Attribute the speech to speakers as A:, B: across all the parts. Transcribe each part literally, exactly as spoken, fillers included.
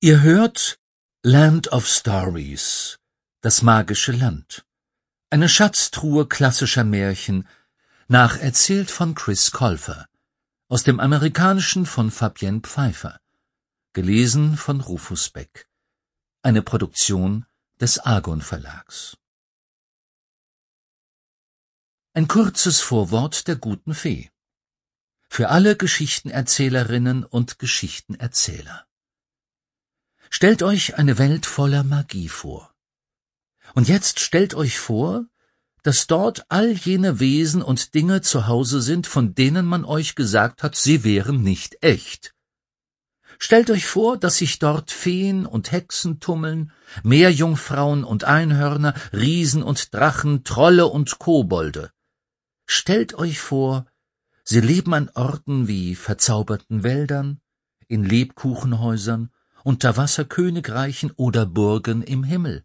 A: Ihr hört Land of Stories, das magische Land. Eine Schatztruhe klassischer Märchen, nacherzählt von Chris Colfer, aus dem Amerikanischen von Fabienne Pfeiffer, gelesen von Rufus Beck. Eine Produktion des Argon Verlags. Ein kurzes Vorwort der guten Fee. Für alle Geschichtenerzählerinnen und Geschichtenerzähler. Stellt euch eine Welt voller Magie vor. Und jetzt stellt euch vor, dass dort all jene Wesen und Dinge zu Hause sind, von denen man euch gesagt hat, sie wären nicht echt. Stellt euch vor, dass sich dort Feen und Hexen tummeln, Meerjungfrauen und Einhörner, Riesen und Drachen, Trolle und Kobolde. Stellt euch vor, sie leben an Orten wie verzauberten Wäldern, in Lebkuchenhäusern, Unterwasserkönigreichen oder Burgen im Himmel.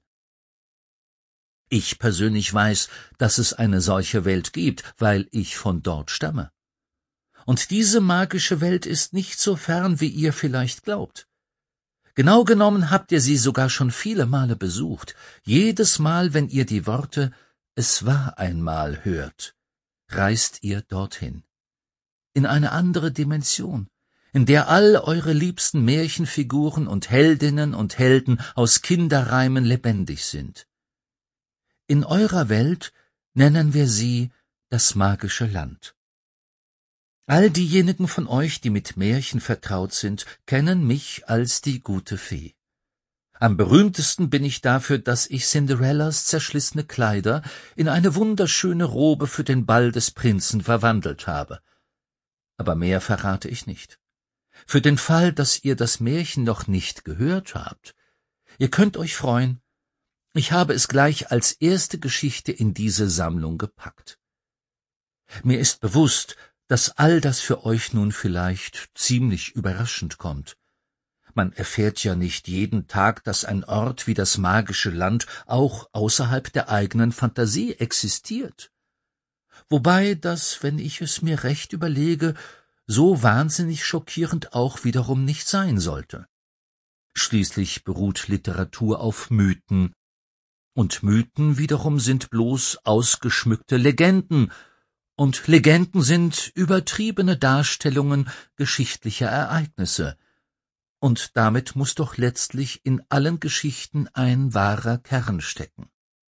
A: Ich persönlich weiß, dass es eine solche Welt gibt, weil ich von dort stamme. Und diese magische Welt ist nicht so fern, wie ihr vielleicht glaubt. Genau genommen habt ihr sie sogar schon viele Male besucht. Jedes Mal, wenn ihr die Worte »Es war einmal« hört, reist ihr dorthin. In eine andere Dimension, in der all eure liebsten Märchenfiguren und Heldinnen und Helden aus Kinderreimen lebendig sind. In eurer Welt nennen wir sie das magische Land. All diejenigen von euch, die mit Märchen vertraut sind, kennen mich als die gute Fee. Am berühmtesten bin ich dafür, dass ich Cinderellas zerschlissene Kleider in eine wunderschöne Robe für den Ball des Prinzen verwandelt habe. Aber mehr verrate ich nicht. Für den Fall, dass ihr das Märchen noch nicht gehört habt, ihr könnt euch freuen, ich habe es gleich als erste Geschichte in diese Sammlung gepackt. Mir ist bewusst, dass all das für euch nun vielleicht ziemlich überraschend kommt. Man erfährt ja nicht jeden Tag, dass ein Ort wie das magische Land auch außerhalb der eigenen Fantasie existiert. Wobei das, wenn ich es mir recht überlege, so wahnsinnig schockierend auch wiederum nicht sein sollte. Schließlich beruht Literatur auf Mythen, und Mythen wiederum sind bloß ausgeschmückte Legenden, und Legenden sind übertriebene Darstellungen geschichtlicher Ereignisse, und damit muß doch letztlich in allen Geschichten ein wahrer Kern stecken.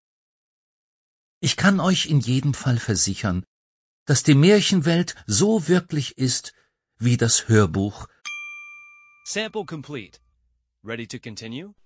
A: Ich kann euch in jedem Fall versichern, dass die Märchenwelt so wirklich ist, wie das Hörbuch
B: Sample complete. Ready to continue?